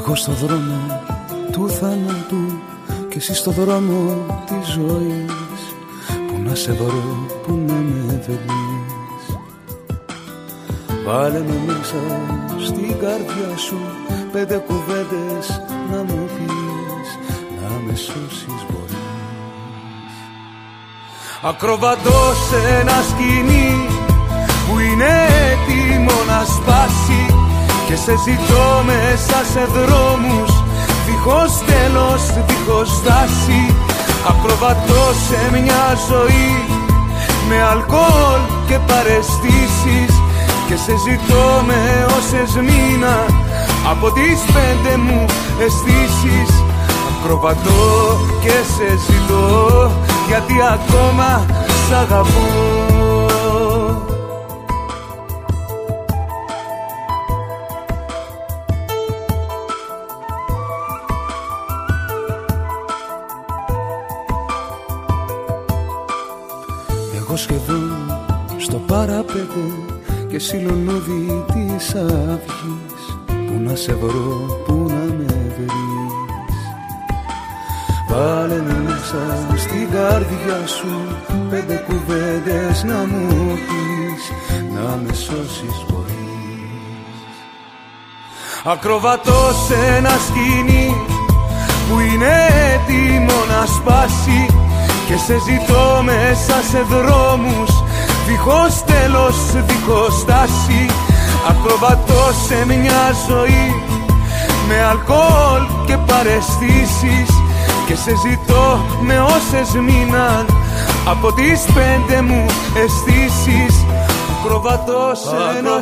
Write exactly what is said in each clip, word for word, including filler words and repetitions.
Εγώ στο δρόμο του θάνατου και εσύ στο δρόμο της ζωής. Που να σε βρω, που να με βρεις. Βάλε με μέσα στην καρδιά σου πέντε κουβέντες να μου πεις, να με σώσεις μπορείς. Ακροβατώ σε ένα σκηνή που είναι έτοιμο να σπάσει και σε ζητώ μέσα σε δρόμους δίχως τέλος, δίχως στάση. Ακροβατώ σε μια ζωή με αλκοόλ και παραισθήσεις και σε ζητώ με όσες μήνα από τις πέντε μου αισθήσεις. Ακροβατώ και σε ζητώ γιατί ακόμα σ' αγαπώ. Εγώ σχεδόν στο παραπέντε και εσύ λουλούδι της αυγής. Πού να σε βρω, πού να με βρεις. Βάλε με μέσα στην καρδιά σου πέντε κουβέντες να μου πεις, να με σώσεις μπορείς. Ακροβατώ σε ένα σκηνή που είναι έτοιμο να σπάσει και σε ζητώ μέσα σε δρόμους δίχως τέλος, δίχως στάση. Ακροβατώ σε μια ζωή με αλκοόλ και παραισθήσεις και σε ζητώ με όσες μείναν από τις πέντε μου αισθήσεις. Ακροβατώ σε ένα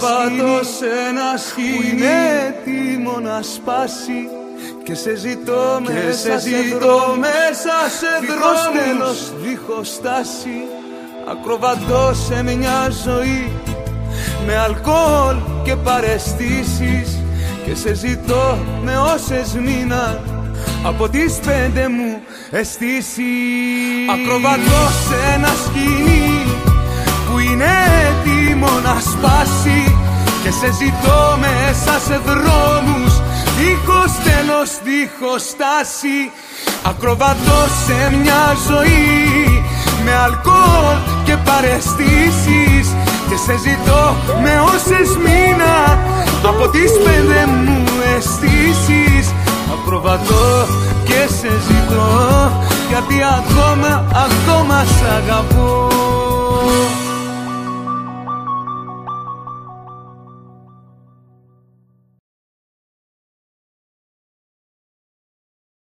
σκηνή που είναι έτοιμο να σπάσει και σε ζητώ και μέσα σε, ζητώ μέσα σε δρόμους τέλος, δίχως στάση. Ακροβατώ σε μια ζωή με αλκοόλ και παραισθήσεις και σε ζητώ με όσες μείναν από τις πέντε μου αισθήσεις. Ακροβατώ σε ένα σκηνή που είναι έτοιμο να σπάσει και σε ζητώ μέσα σε δρόμους δίχως τέλος, δίχως στάση. Ακροβατώ σε μια ζωή με αλκοόλ και παραισθήσεις και σε ζητώ με όσες μείναν από τις πέντε μου αισθήσεις. Ακροβατώ και σε ζητώ γιατί ακόμα, ακόμα σ' αγαπώ.